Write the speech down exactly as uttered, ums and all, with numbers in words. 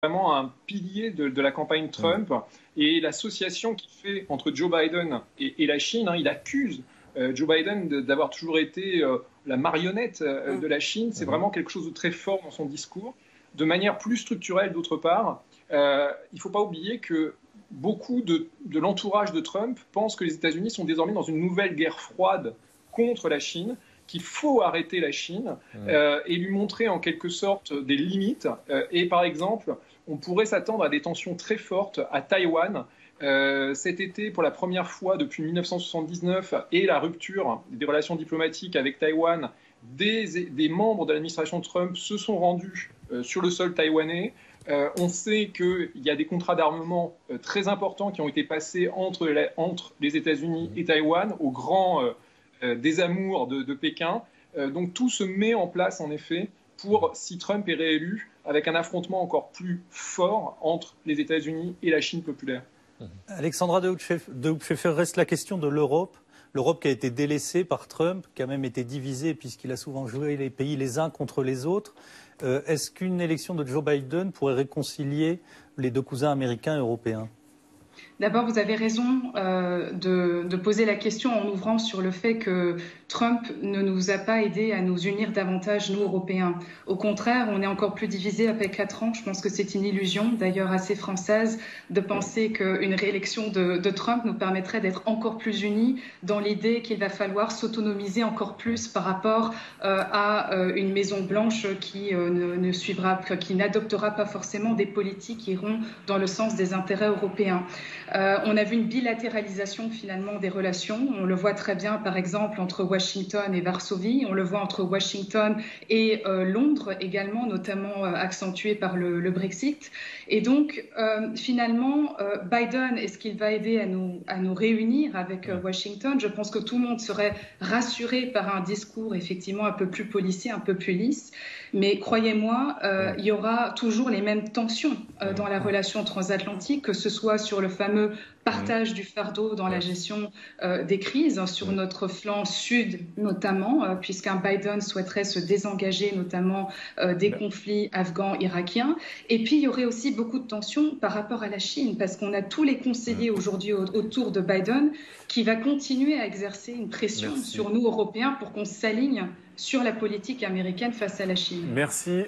vraiment un pilier de, de la campagne Trump. Mmh. Et l'association qu'il fait entre Joe Biden et, et la Chine, hein, il accuse euh, Joe Biden d'avoir toujours été euh, la marionnette euh, de la Chine. C'est mmh. vraiment quelque chose de très fort dans son discours. De manière plus structurelle, d'autre part, euh, il ne faut pas oublier que beaucoup de, de l'entourage de Trump pensent que les États-Unis sont désormais dans une nouvelle guerre froide contre la Chine, qu'il faut arrêter la Chine euh, et lui montrer en quelque sorte des limites. Euh, et par exemple, on pourrait s'attendre à des tensions très fortes à Taïwan. Euh, cet été, pour la première fois depuis mille neuf cent soixante-dix-neuf et la rupture des relations diplomatiques avec Taïwan, des, des membres de l'administration Trump se sont rendus euh, sur le sol taïwanais. Euh, on sait qu'il y a des contrats d'armement euh, très importants qui ont été passés entre, la, entre les États-Unis et Taïwan au grand euh, euh, désamour de, de Pékin. Euh, donc tout se met en place en effet pour, si Trump est réélu, avec un affrontement encore plus fort entre les États-Unis et la Chine populaire. Alexandra de Hoopscheffer, reste la question de l'Europe. L'Europe qui a été délaissée par Trump, qui a même été divisée puisqu'il a souvent joué les pays les uns contre les autres. Euh, est-ce qu'une élection de Joe Biden pourrait réconcilier les deux cousins américains et européens ? D'abord, vous avez raison euh, de, de poser la question en ouvrant sur le fait que Trump ne nous a pas aidés à nous unir davantage, nous, Européens. Au contraire, on est encore plus divisés après quatre ans. Je pense que c'est une illusion, d'ailleurs assez française, de penser qu'une réélection de, de Trump nous permettrait d'être encore plus unis dans l'idée qu'il va falloir s'autonomiser encore plus par rapport euh, à euh, une Maison-Blanche qui euh, ne, ne suivra, qui n'adoptera pas forcément des politiques qui iront dans le sens des intérêts européens. Euh, on a vu une bilatéralisation finalement des relations. On le voit très bien par exemple entre Washington et Varsovie. On le voit entre Washington et euh, Londres également, notamment euh, accentué par le, le Brexit. Et donc euh, finalement, euh, Biden, est-ce qu'il va aider à nous, à nous réunir avec euh, Washington ? Je pense que tout le monde serait rassuré par un discours effectivement un peu plus policé, un peu plus lisse. Mais croyez-moi, euh, il y aura toujours les mêmes tensions euh, dans la relation transatlantique, que ce soit sur le fameux partage du fardeau dans la gestion euh, des crises, hein, sur notre flanc sud notamment, euh, puisqu'un Biden souhaiterait se désengager notamment euh, des conflits afghans, irakiens. Et puis, il y aurait aussi beaucoup de tensions par rapport à la Chine, parce qu'on a tous les conseillers aujourd'hui au- autour de Biden qui va continuer à exercer une pression Merci. sur nous, Européens, pour qu'on s'aligne sur la politique américaine face à la Chine. Merci